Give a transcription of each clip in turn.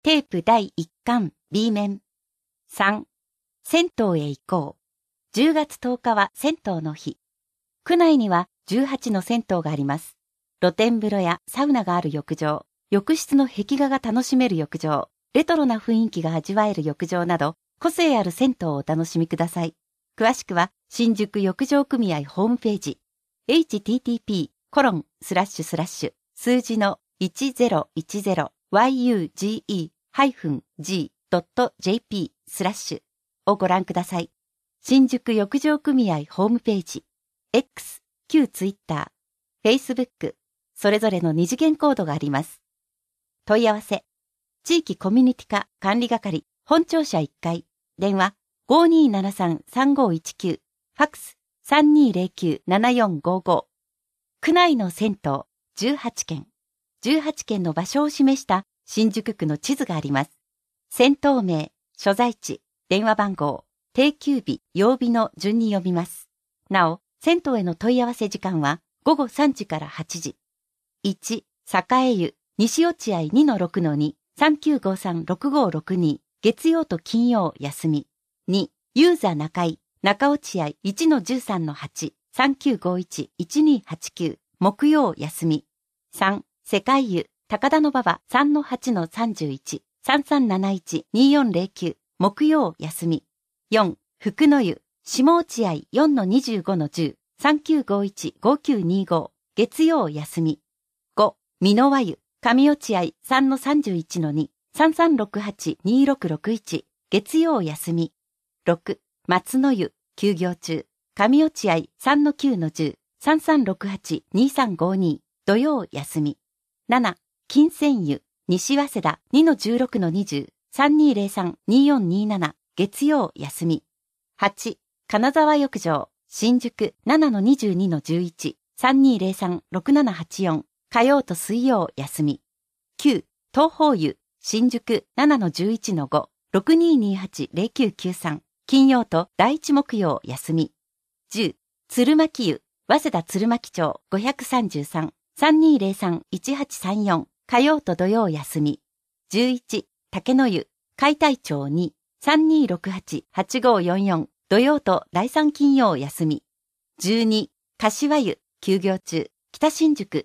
テープ第1巻 B 面。3、銭湯へ行こう。10月10日は銭湯の日。区内には18の銭湯があります。露天風呂やサウナがある浴場、浴室の壁画が楽しめる浴場、レトロな雰囲気が味わえる浴場など、個性ある銭湯をお楽しみください。詳しくは、新宿浴場組合ホームページ、http:// 数字の 1010yuge-g.jp/ をご覧ください。新宿浴場組合ホームページ、X、旧 Twitter、Facebook、それぞれの二次元コードがあります。問い合わせ、地域コミュニティ課管理係、本庁舎1階、電話 5273-3519、ファックス 3209-7455。区内の銭湯18軒、18軒の場所を示した新宿区の地図があります。銭湯名、所在地、電話番号、定休日、曜日の順に呼びます。なお、銭湯への問い合わせ時間は午後3時から8時。1、栄湯、西落合 2-6-2、3953-6562、月曜と金曜休み。2、ユーザ中井、中落合 1-13-8、3951-1289、木曜休み。3、世界湯、高田馬場 3-8-31、3371-2409、木曜休み。4、福の湯、下落合 4-25-10、3951-5925、月曜休み。5、美濃和湯、上落合 3-31-2、3368-2661、月曜休み。6、松の湯、休業中、上落合 3-9-10、3368-2352、土曜休み。7、金泉湯、西早稲田 2-16-20、3203-2427、月曜休み。8、金沢浴場、新宿 7-22-11、3203-6784、火曜と水曜休み。9、東宝湯、新宿 7-11-5、6228-0993、金曜と第一木曜休み。10、鶴巻湯、早稲田鶴巻町533、3203-1834、火曜と土曜休み。11、竹の湯、海台町2、3268-8544、土曜と第3金曜休み。12、柏湯、休業中、北新宿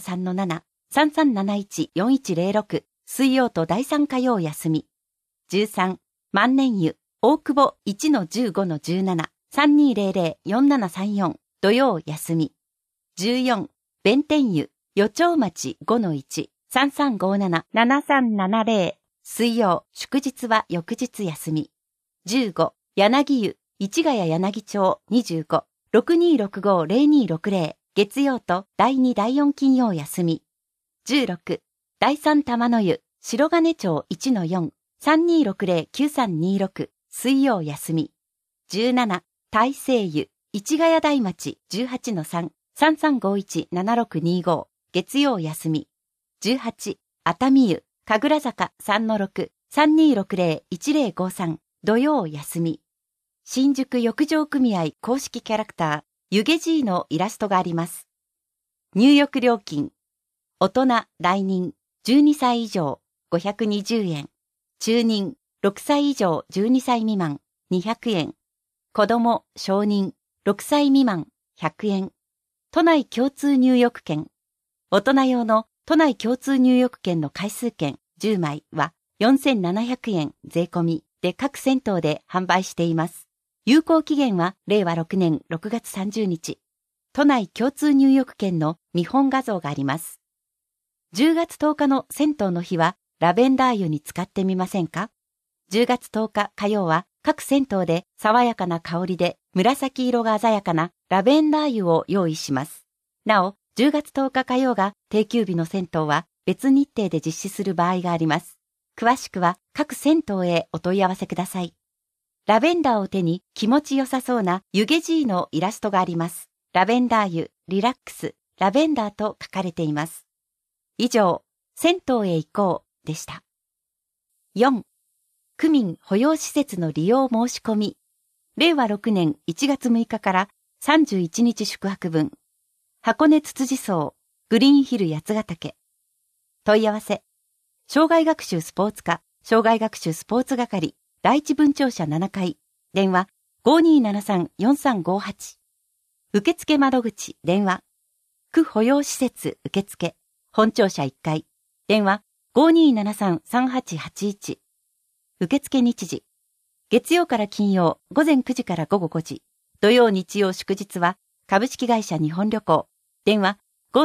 4-3-7、3371-4106、水曜と第3火曜休み。13、万年湯、大久保 1-15-17、3200-4734、土曜休み。14、弁天湯、予町町 5-1、3357-7370、水曜、祝日は翌日休み。15、柳湯、市ヶ谷柳町25、6265-0260、月曜と第2第4金曜休み。16、第3玉の湯、白金町 1-4、3260-9326、水曜休み。17、大西湯、市ヶ谷台町 18-3、3351-7625、月曜休み。18、熱海湯、神楽坂 3-6、3260-1053、土曜休み。新宿浴場組合公式キャラクター、湯気じーのイラストがあります。入浴料金。大人、来人、12歳以上、520円。中人、6歳以上12歳未満、200円。子供、少人、6歳未満、100円。都内共通入浴券。大人用の都内共通入浴券の回数券10枚は4700円税込みで各銭湯で販売しています。有効期限は令和6年6月30日。都内共通入浴券の見本画像があります。10月10日の銭湯の日はラベンダー湯に使ってみませんか？ 10 月10日火曜は各銭湯で爽やかな香りで紫色が鮮やかなラベンダー湯を用意します。なお、10月10日火曜が定休日の銭湯は別日程で実施する場合があります。詳しくは各銭湯へお問い合わせください。ラベンダーを手に気持ちよさそうな湯気じーのイラストがあります。ラベンダー湯、リラックス、ラベンダーと書かれています。以上、銭湯へ行こうでした。4、区民保養施設の利用申し込み。令和6年1月6日から31日宿泊分。箱根つつじ荘、グリーンヒル八ヶ岳。問い合わせ。障害学習スポーツ科生涯学習スポーツ係、第一分庁舎7階、電話5273-4358。受付窓口、電話。区保養施設受付、本庁舎1階、電話5273-3881。受付日時。月曜から金曜、午前9時から午後5時。土曜日曜祝日は、株式会社日本旅行。電話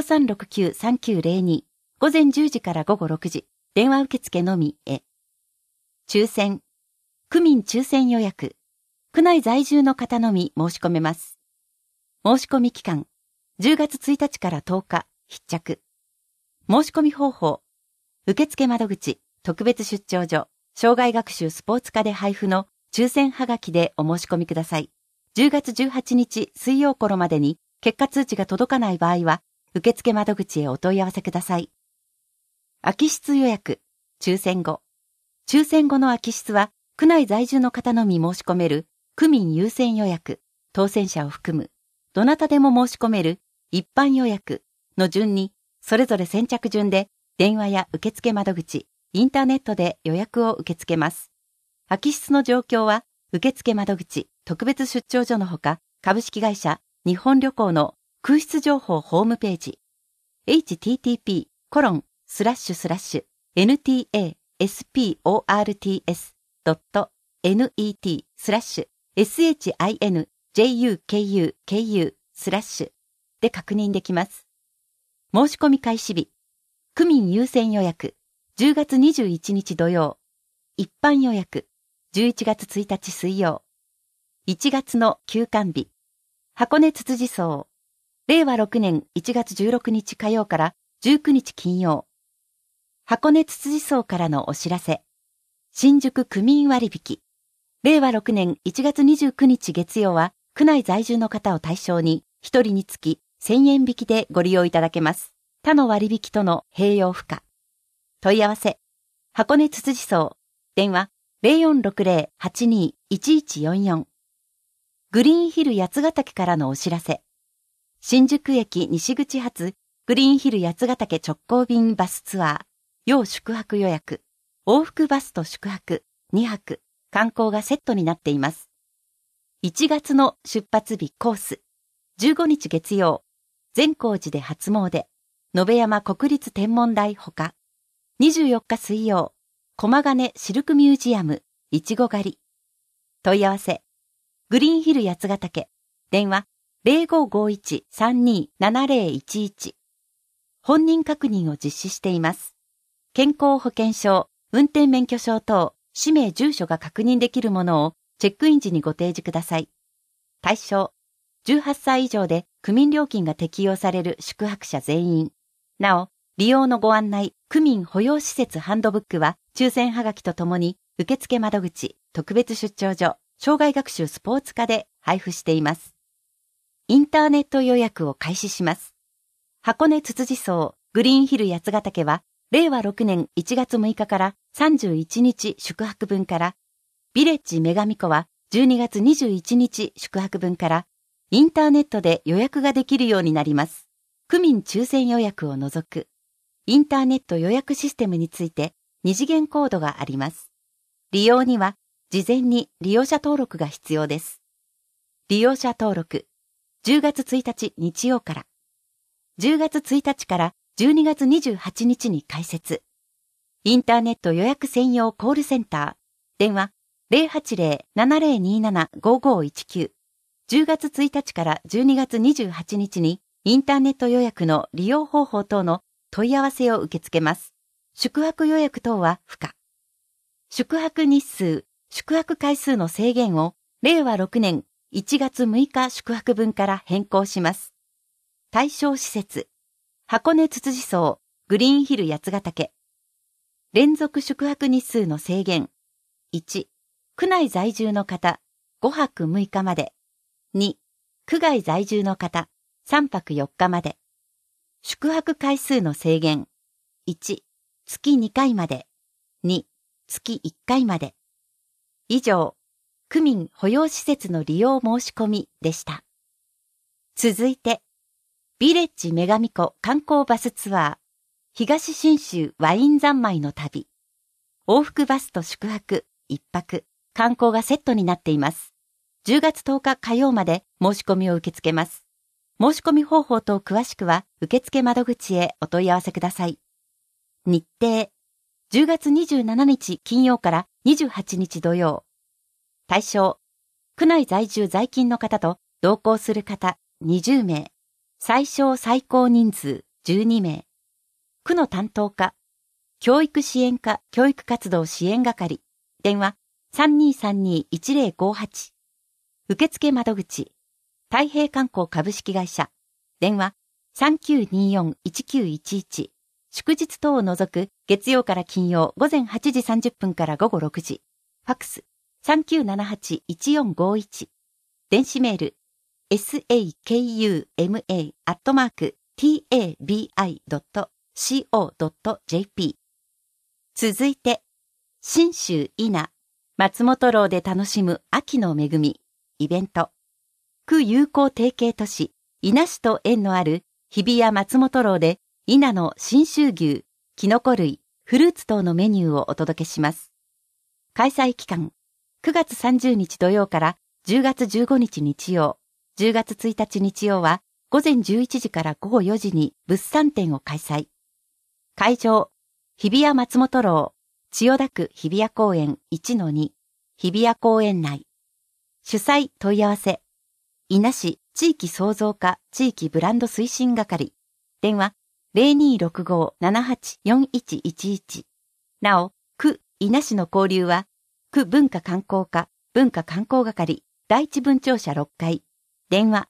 5369-3902。午前10時から午後6時。電話受付のみへ。抽選。区民抽選予約。区内在住の方のみ申し込めます。申し込み期間。10月1日から10日、必着。申し込み方法。受付窓口、特別出張所、生涯学習スポーツ科で配布の抽選はがきでお申し込みください。10月18日水曜頃までに結果通知が届かない場合は、受付窓口へお問い合わせください。空き室予約、抽選後。抽選後の空き室は、区内在住の方のみ申し込める、区民優先予約、当選者を含む、どなたでも申し込める、一般予約の順に、それぞれ先着順で、電話や受付窓口、インターネットで予約を受け付けます。空き室の状況は、受付窓口、特別出張所のほか、株式会社、日本旅行の空室情報ホームページ、http://ntasport.net/SHINJUKUKU/ で確認できます。申し込み開始日、区民優先予約、10月21日土曜、一般予約、11月1日水曜、1月の休館日、箱根つつじ荘、令和6年1月16日火曜から19日金曜、箱根つつじ荘からのお知らせ、新宿区民割引、令和6年1月29日月曜は、区内在住の方を対象に、1人につき1000円引きでご利用いただけます。他の割引との併用不可。問い合わせ、箱根つつじ荘、電話0460-82-1144。グリーンヒル八ヶ岳からのお知らせ。新宿駅西口発グリーンヒル八ヶ岳直行便バスツアー、要宿泊予約、往復バスと宿泊、2泊、観光がセットになっています。1月の出発日コース、15日月曜、善光寺で初詣、野辺山国立天文台ほか、24日水曜、駒ヶ根シルクミュージアム、いちご狩り。問い合わせ、グリーンヒル八ヶ岳、電話0551-327011。本人確認を実施しています。健康保険証、運転免許証等、氏名住所が確認できるものをチェックイン時にご提示ください。対象、18歳以上で区民料金が適用される宿泊者全員。なお、利用のご案内、区民保養施設ハンドブックは、抽選はがきとともに、受付窓口、特別出張所、生涯学習スポーツ科で配布しています。インターネット予約を開始します。箱根つつじ荘、グリーンヒル八ヶ岳は、令和6年1月6日から31日宿泊分から、ビレッジ女神湖は12月21日宿泊分から、インターネットで予約ができるようになります。区民抽選予約を除く、インターネット予約システムについて2次元コードがあります。利用には、事前に利用者登録が必要です。利用者登録、10月1日日曜から、10月1日から12月28日に開設。インターネット予約専用コールセンター、電話080-7027-5519。10月1日から12月28日にインターネット予約の利用方法等の問い合わせを受け付けます。宿泊予約等は不可。宿泊日数、宿泊回数の制限を令和6年1月6日宿泊分から変更します。対象施設、箱根つつじ荘、グリーンヒル八ヶ岳。連続宿泊日数の制限。1、区内在住の方、5泊6日まで。2、区外在住の方、3泊4日まで。宿泊回数の制限。1、月2回まで。2、月1回まで。以上、区民保養施設の利用申し込みでした。続いて、ビレッジ女神湖観光バスツアー、東信州ワイン三昧の旅。 往復バスと宿泊、1泊、観光がセットになっています。10月10日火曜まで申し込みを受け付けます。申し込み方法と詳しくは受付窓口へお問い合わせください。日程、10月27日金曜から28日土曜。対象、区内在住在勤の方と同行する方20名。最小最高人数12名。区の担当課、教育支援課教育活動支援係。電話3232-1058。受付窓口、太平観光株式会社。電話3924-1911。祝日等を除く月曜から金曜午前8時30分から午後6時。ファックス3978-1451。電子メールsakuma@tabi.co.jp。続いて、信州伊那、松本楼で楽しむ秋の恵み、イベント。区友好提携都市、伊那市と縁のある日比谷松本楼で、伊那の信州牛、キノコ類、フルーツ等のメニューをお届けします。開催期間、9月30日土曜から10月15日日曜、10月1日日曜は午前11時から午後4時に物産展を開催。会場、日比谷松本楼、千代田区日比谷公園 1-2、日比谷公園内。主催問い合わせ、伊那市地域創造課地域ブランド推進係。電話0265-784111。なお、区伊那市の交流は、区文化観光課文化観光係第一分庁舎6階。電話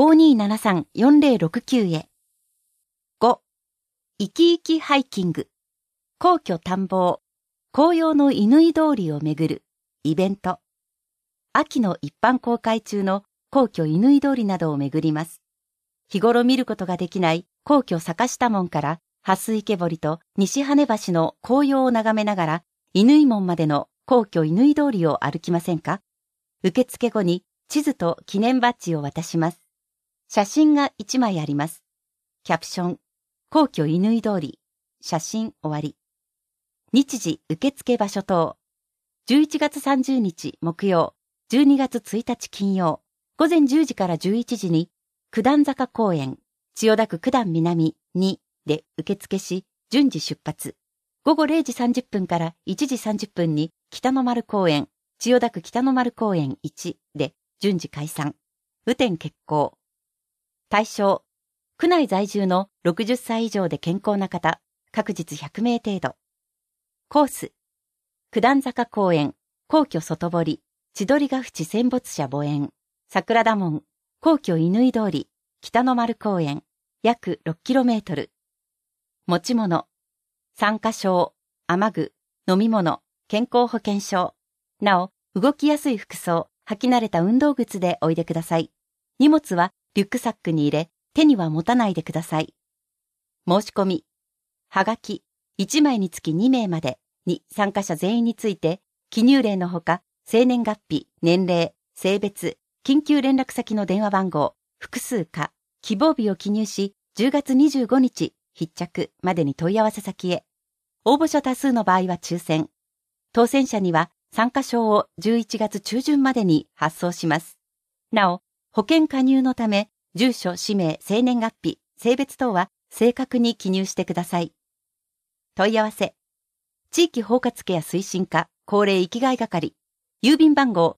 5273-4069へ。5. 生き生きハイキング。皇居探訪。紅葉の乾通りを巡る。イベント。秋の一般公開中の皇居乾通りなどを巡ります。日頃見ることができない皇居坂下門から蓮池堀と西羽橋の紅葉を眺めながら乾門までの皇居乾通りを歩きませんか？受付後に地図と記念バッジを渡します。写真が1枚あります。キャプション、皇居乾通り、写真終わり。日時受付場所等。11月30日木曜、12月1日金曜、午前10時から11時に、九段坂公園、千代田区九段南2で受付し、順次出発。午後0時30分から1時30分に北の丸公園、千代田区北の丸公園1で順次解散。雨天決行。対象、区内在住の60歳以上で健康な方、各日100名程度。コース、九段坂公園、皇居外堀、千鳥ヶ淵戦没者墓苑、桜田門、皇居乾通り、北の丸公園、約 6km。持ち物、参加証、雨具、飲み物、健康保険証。なお、動きやすい服装、履き慣れた運動靴でおいでください。荷物はリュックサックに入れ、手には持たないでください。申し込み、はがき、1枚につき2名までに参加者全員について、記入例のほか、生年月日、年齢、性別、緊急連絡先の電話番号、複数か、希望日を記入し、10月25日、必着までに問い合わせ先へ。応募者多数の場合は抽選。当選者には参加証を11月中旬までに発送します。なお、保険加入のため、住所、氏名、生年月日、性別等は正確に記入してください。問い合わせ。地域包括ケア推進課、高齢生きがい係。郵便番号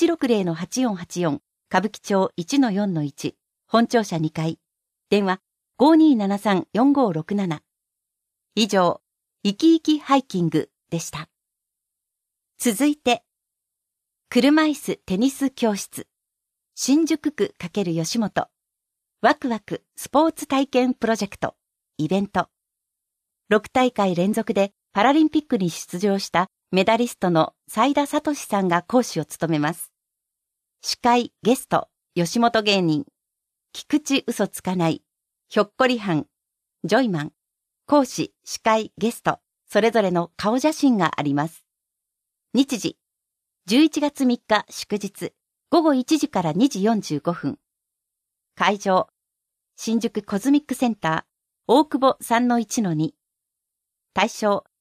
160-8484、歌舞伎町 1-4-1、本庁舎2階。電話5273-4567。以上、生き生きハイキングでした。続いて、車椅子テニス教室。新宿区×吉本。ワクワクスポーツ体験プロジェクト。イベント。6大会連続でパラリンピックに出場したメダリストの斉田聡さんが講師を務めます。司会ゲスト、吉本芸人。菊池嘘つかない。ひょっこりはん。ジョイマン。講師、司会、ゲスト、それぞれの顔写真があります。日時、11月3日祝日、午後1時から2時45分。会場、新宿コズミックセンター、大久保 3-1-2。対象、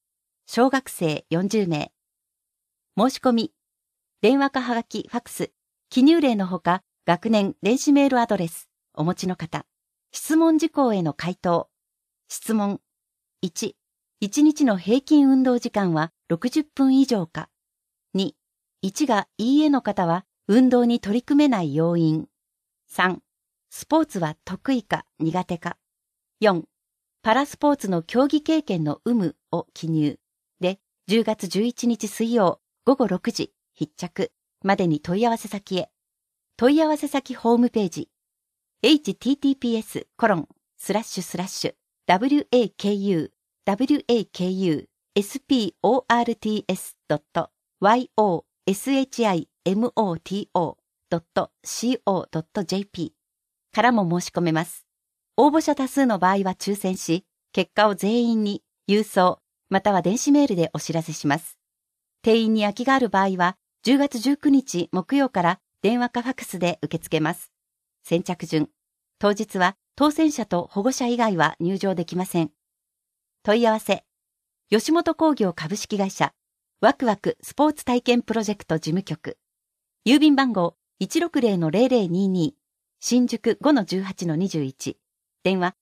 小学生40名。申し込み、電話かはがき、ファックス、記入例のほか、学年、電子メールアドレス、お持ちの方。質問事項への回答。質問。1、1日の平均運動時間は60分以上か。2、1がいいえの方は、運動に取り組めない要因。3、スポーツは得意か苦手か。4、パラスポーツの競技経験の有無を記入。で、10月11日水曜午後6時、必着までに問い合わせ先へ。問い合わせ先ホームページ。https://wakusportspimoto.co.jp からも申し込めます。応募者多数の場合は抽選し、結果を全員に郵送または電子メールでお知らせします。定員に空きがある場合は、10月19日木曜から電話かファックスで受け付けます。先着順。当日は当選者と保護者以外は入場できません。問い合わせ。吉本興業株式会社ワクワクスポーツ体験プロジェクト事務局。郵便番号 160-0022 新宿 5-18-21 電話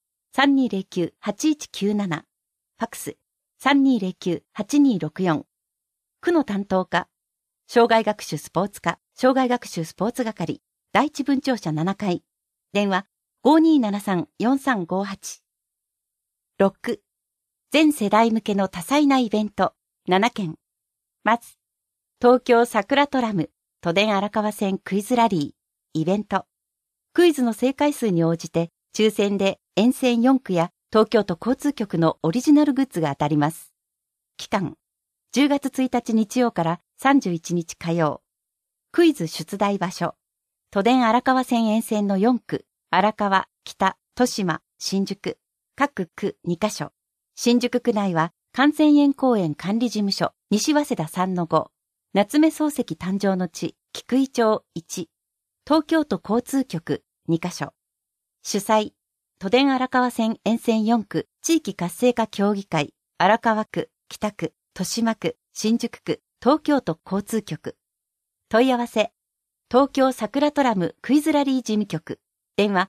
3209-8197 ファックス 3209-8264 区の担当課障害学習スポーツ課障害学習スポーツ係第一分庁舎7階電話 5273-4358 6. 全世代向けの多彩なイベント7件。まず、東京桜トラム都電荒川線クイズラリーイベント。クイズの正解数に応じて抽選で沿線4区や東京都交通局のオリジナルグッズが当たります。期間、10月1日日曜から31日火曜。クイズ出題場所、都電荒川線沿線の4区、荒川、北、豊島、新宿、各区2カ所。新宿区内は、感染園公園管理事務所、西早稲田 3-5、夏目漱石誕生の地、菊井町1、東京都交通局2カ所。主催、都電荒川線沿線4区、地域活性化協議会、荒川区、北区、豊島区、新宿区、東京都交通局。問い合わせ、東京桜トラムクイズラリー事務局。電話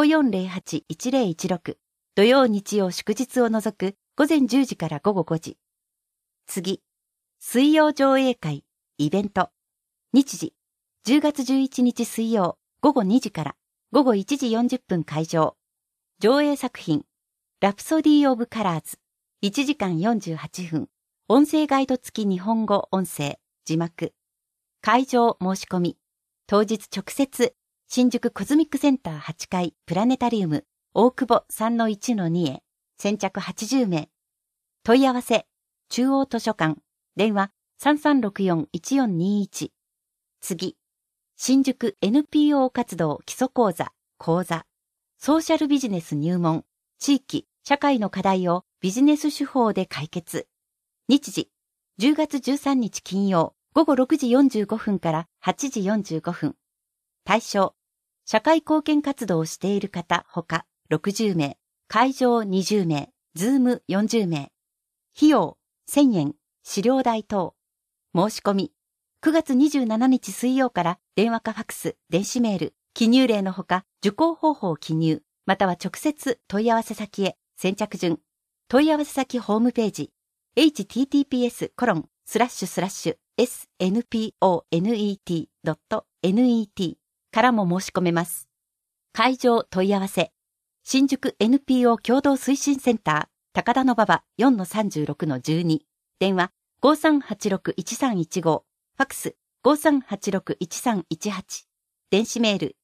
5408-1016 土曜日曜祝日を除く午前10時から午後5時。次、水曜上映会、イベント。日時、10月11日水曜午後2時から午後1時40分会場。上映作品、ラプソディー・オブ・カラーズ。1時間48分。音声ガイド付き日本語音声、字幕。会場申し込み。当日直接、新宿コズミックセンター8階プラネタリウム大久保 3-1-2 へ先着80名。問い合わせ中央図書館電話 3364-1421 次新宿 NPO 活動基礎講座講座ソーシャルビジネス入門地域社会の課題をビジネス手法で解決日時10月13日金曜午後6時45分から8時45分。対象、社会貢献活動をしている方ほか60名、会場20名、ズーム40名。費用1000円、資料代等。申し込み、9月27日水曜から電話かファックス、電子メール、記入例のほか受講方法を記入、または直接問い合わせ先へ、先着順。問い合わせ先ホームページ、https://snponet.net からも申し込めます。会場問い合わせ。新宿 NPO 共同推進センター、高田馬場 4-36-12。電話 5386-1315。ファックス 5386-1318。電子メール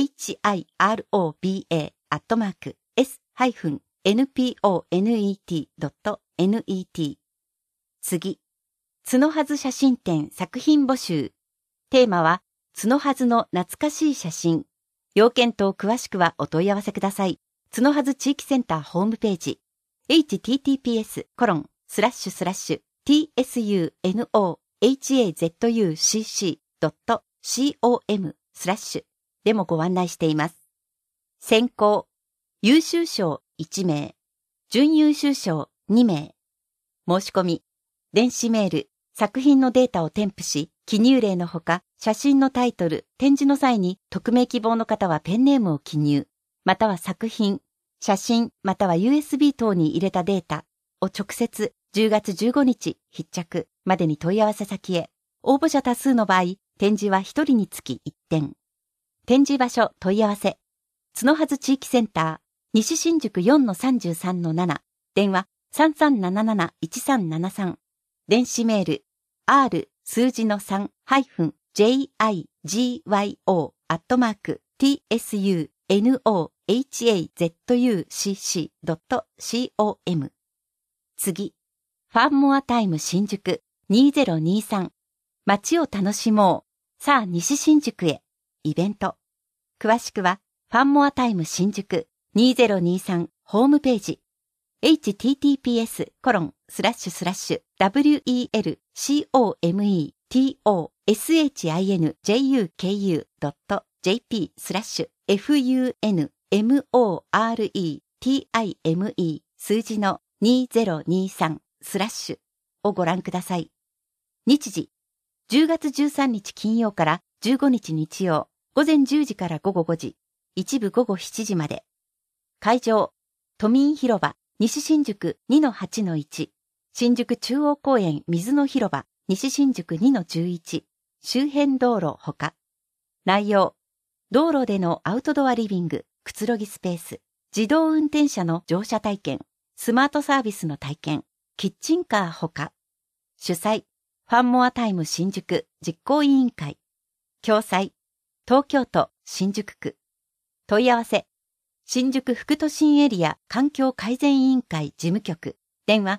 hiroba@s-nponet.net。次。角はず写真展作品募集。テーマは、角はずの懐かしい写真。要件等詳しくはお問い合わせください。角はず地域センターホームページ。https://tsunohazucc.com/ でもご案内しています。選考。優秀賞1名。準優秀賞2名。申し込み。 電子メール、作品のデータを添付し、記入例のほか、写真のタイトル、展示の際に匿名希望の方はペンネームを記入、または作品、写真、または USB 等に入れたデータを直接10月15日必着までに問い合わせ先へ。応募者多数の場合、展示は1人につき1点。展示場所問い合わせ。角はず地域センター、西新宿 4-33-7、電話 3377-1373。電子メール、r 数字の 3-jigyo@tsunohazucc.com。次。ファンモアタイム新宿2023。街を楽しもう。さあ西新宿へ。イベント。詳しくは、ファンモアタイム新宿2023ホームページ。welcomeshinjuku.jp/www.funmoretime 数字の2023をご覧ください。日時、10月13日金曜から15日日曜、午前10時から午後5時、一部午後7時まで。会場、都民広場、西新宿 2-8-1、新宿中央公園水の広場、西新宿 2-11、周辺道路ほか。内容、道路でのアウトドアリビング、くつろぎスペース、自動運転車の乗車体験、スマートサービスの体験、キッチンカーほか。主催、ファンモアタイム新宿実行委員会。共催、東京都新宿区。問い合わせ、新宿副都心エリア環境改善委員会事務局。電話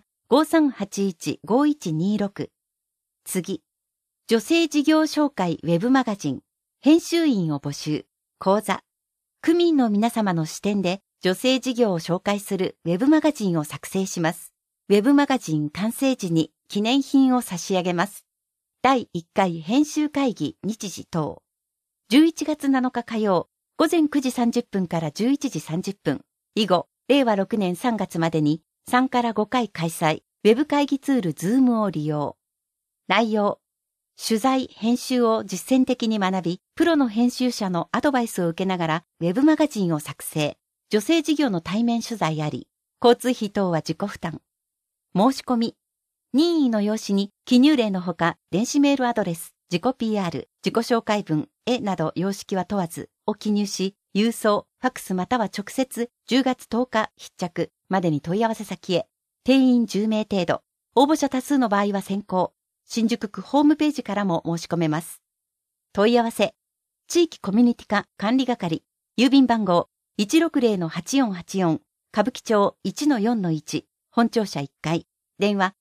5381-5126。次。女性事業紹介ウェブマガジン。編集員を募集。講座。区民の皆様の視点で女性事業を紹介するウェブマガジンを作成します。ウェブマガジン完成時に記念品を差し上げます。第1回編集会議日時等。11月7日火曜。午前9時30分から11時30分。以後、令和6年3月までに3から5回開催。ウェブ会議ツール Zoom を利用。内容。取材、編集を実践的に学び、プロの編集者のアドバイスを受けながら、ウェブマガジンを作成。女性事業の対面取材あり、交通費等は自己負担。申し込み。任意の用紙に記入例のほか、電子メールアドレス、自己 PR、自己紹介文、絵など様式は問わず、を記入し、郵送、ファックスまたは直接10月10日必着までに問い合わせ先へ。定員10名程度。応募者多数の場合は先行。新宿区ホームページからも申し込めます。問い合わせ。地域コミュニティ課管理係。郵便番号 160-8484。歌舞伎町 1-4-1。本庁舎1階。電話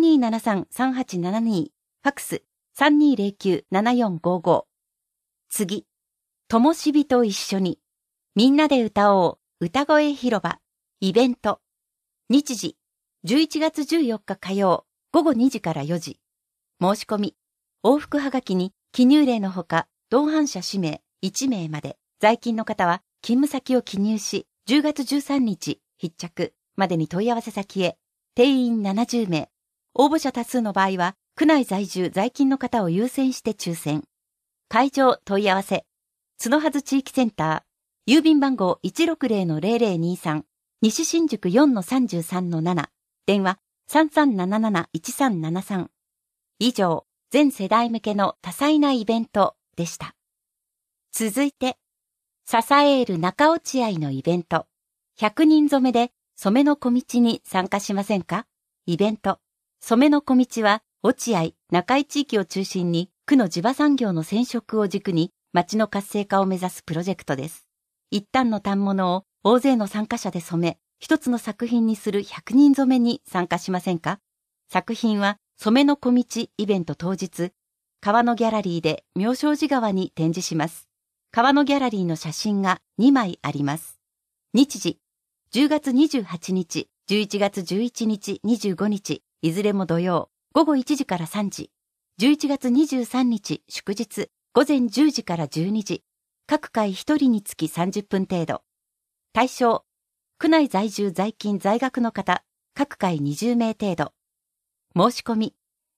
5273-3872。ファックス 3209-7455。次。ともしびと一緒に、みんなで歌おう、歌声広場、イベント。日時、11月14日火曜、午後2時から4時。申し込み、往復はがきに記入例のほか、同伴者氏名1名まで、在勤の方は勤務先を記入し、10月13日必着までに問い合わせ先へ。定員70名。応募者多数の場合は、区内在住在勤の方を優先して抽選。会場問い合わせ。角はず地域センター、郵便番号 160-0023、西新宿 4-33-7、電話 3377-1373。以上、全世代向けの多彩なイベントでした。続いて、ササエール中落合のイベント、100人染めで染めの小道に参加しませんか？イベント、染めの小道は、落合、中井地域を中心に、区の地場産業の染色を軸に、町の活性化を目指すプロジェクトです。一旦の反物を大勢の参加者で染め、一つの作品にする100人染めに参加しませんか？作品は染めの小道イベント当日、川のギャラリーで妙正寺川に展示します。川のギャラリーの写真が2枚あります。日時、10月28日、11月11日、25日、いずれも土曜、午後1時から3時。11月23日、祝日、午前10時から12時。各回1人につき30分程度。対象、区内在住在勤在学の方、各回20名程度。申し込み、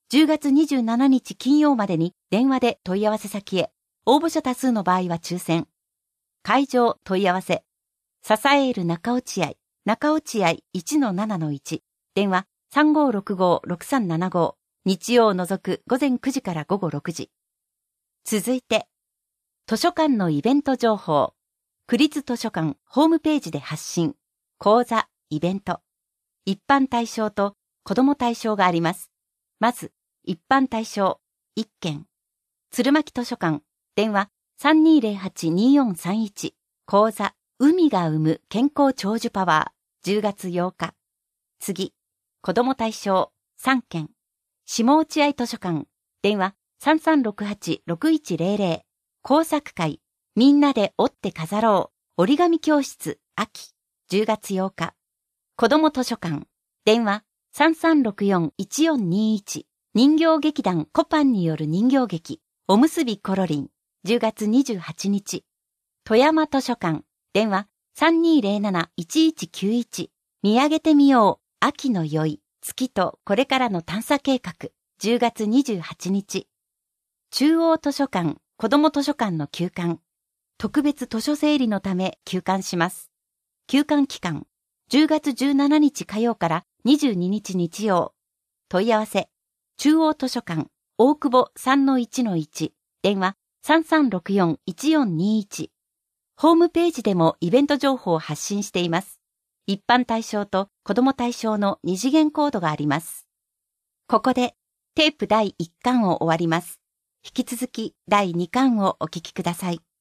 10月27日金曜までに電話で問い合わせ先へ。応募者多数の場合は抽選。会場問い合わせ。支える中落合 1-7-1。電話3565-6375。日曜を除く午前9時から午後6時。続いて、図書館のイベント情報。区立図書館ホームページで発信。講座、イベント。一般対象と子ども対象があります。まず、一般対象、1件。鶴巻図書館、電話3208-2431。講座、海が生む健康長寿パワー、10月8日。次、子ども対象、3件。下落合図書館、電話3368-6100。工作会、みんなで折って飾ろう。折り紙教室、秋、10月8日。子ども図書館、電話3364-1421。人形劇団コパンによる人形劇、おむすびコロリン、10月28日。富山図書館、電話3207-1191。見上げてみよう、秋の宵、月とこれからの探査計画、10月28日。中央図書館、子ども図書館の休館。特別図書整理のため休館します。休館期間、10月17日火曜から22日日曜。問い合わせ、中央図書館、大久保 3-1-1。電話3364-1421。ホームページでもイベント情報を発信しています。一般対象と子ども対象の2次元コードがあります。ここでテープ第1巻を終わります。引き続き第2巻をお聞きください。